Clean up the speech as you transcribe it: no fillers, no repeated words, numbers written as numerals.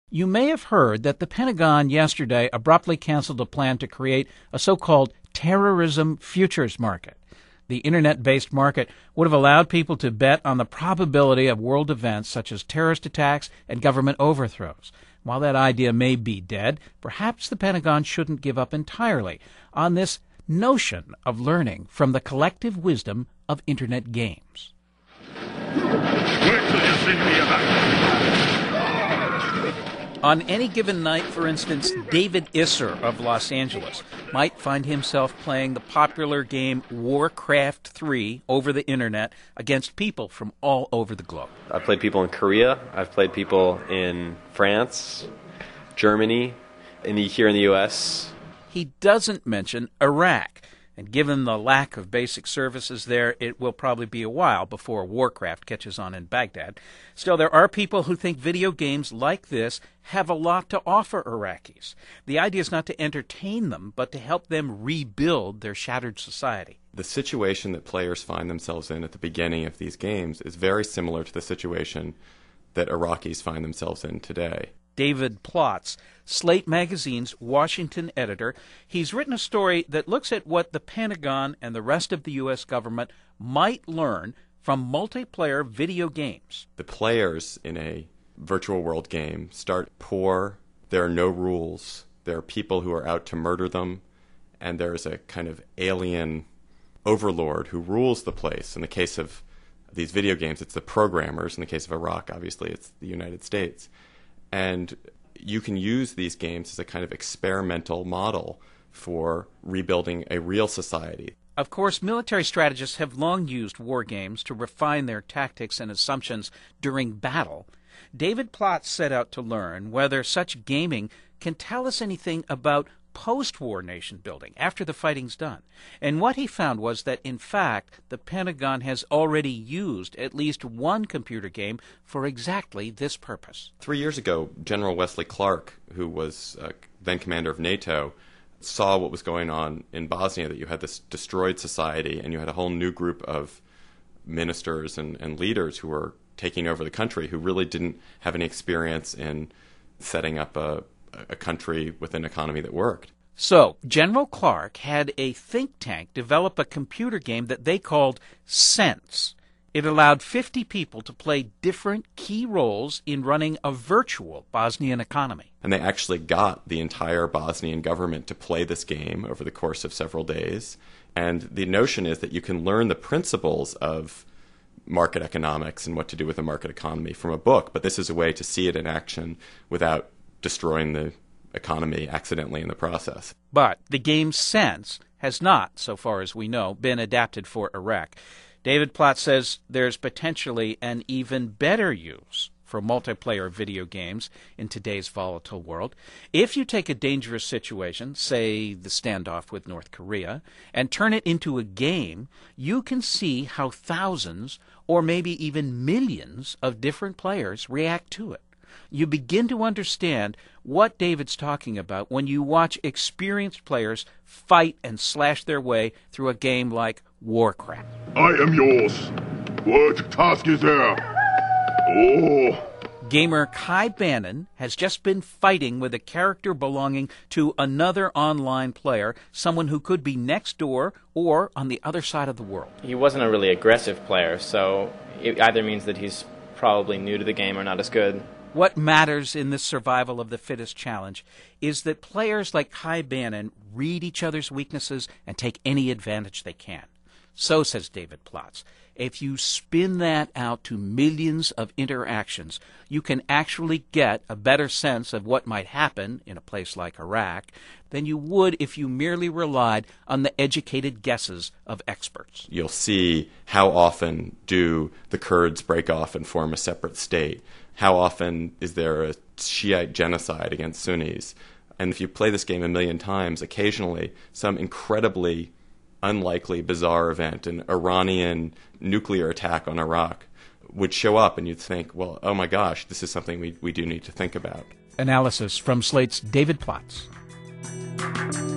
You may have heard that the Pentagon yesterday abruptly canceled a plan to create a so-called terrorism futures market. The internet-based market would have allowed people to bet on the probability of world events such as terrorist attacks and government overthrows. While that idea may be dead, perhaps the Pentagon shouldn't give up entirely on this notion of learning from the collective wisdom of internet games. Wait till you see me about. On any given night, for instance, David Isser of Los Angeles might find himself playing the popular game Warcraft 3 over the internet against people from all over the globe. I've played people in Korea. I've played people in France, Germany, here in the U.S. He doesn't mention Iraq. And given the lack of basic services there, it will probably be a while before Warcraft catches on in Baghdad. Still, there are people who think video games like this have a lot to offer Iraqis. The idea is not to entertain them, but to help them rebuild their shattered society. The situation that players find themselves in at the beginning of these games is very similar to the situation that Iraqis find themselves in today. David Plotz, Slate Magazine's Washington editor. He's written a story that looks at what the Pentagon and the rest of the U.S. government might learn from multiplayer video games. The players in a virtual world game start poor. There are no rules. There are people who are out to murder them. And there is a kind of alien overlord who rules the place. In the case of these video games, it's the programmers. In the case of Iraq, obviously, it's the United States. And you can use these games as a kind of experimental model for rebuilding a real society. Of course, military strategists have long used war games to refine their tactics and assumptions during battle. David Plotz set out to learn whether such gaming can tell us anything about post-war nation building after the fighting's done. And what he found was that, in fact, the Pentagon has already used at least one computer game for exactly this purpose. 3 years ago, General Wesley Clark, who was then commander of NATO, saw what was going on in Bosnia, that you had this destroyed society and you had a whole new group of ministers and leaders who were taking over the country who really didn't have any experience in setting up a country with an economy that worked. So, General Clark had a think tank develop a computer game that they called Sense. It allowed 50 people to play different key roles in running a virtual Bosnian economy. And they actually got the entire Bosnian government to play this game over the course of several days. And the notion is that you can learn the principles of market economics and what to do with a market economy from a book, but this is a way to see it in action without destroying the economy accidentally in the process. But the game's Sense has not, so far as we know, been adapted for Iraq. David Plotz says there's potentially an even better use for multiplayer video games in today's volatile world. If you take a dangerous situation, say the standoff with North Korea, and turn it into a game, you can see how thousands or maybe even millions of different players react to it. You begin to understand what David's talking about when you watch experienced players fight and slash their way through a game like Warcraft. I am yours. What task is there? Oh. Gamer Kai Bannon has just been fighting with a character belonging to another online player, someone who could be next door or on the other side of the world. He wasn't a really aggressive player, so it either means that he's probably new to the game or not as good. What matters in this survival of the fittest challenge is that players like Kai Bannon read each other's weaknesses and take any advantage they can. So, says David Plotz, if you spin that out to millions of interactions, you can actually get a better sense of what might happen in a place like Iraq than you would if you merely relied on the educated guesses of experts. You'll see how often do the Kurds break off and form a separate state. How often is there a Shiite genocide against Sunnis? And if you play this game a million times, occasionally some incredibly unlikely, bizarre event, an Iranian nuclear attack on Iraq, would show up and you'd think, well, oh my gosh, this is something we do need to think about. Analysis from Slate's David Plotz.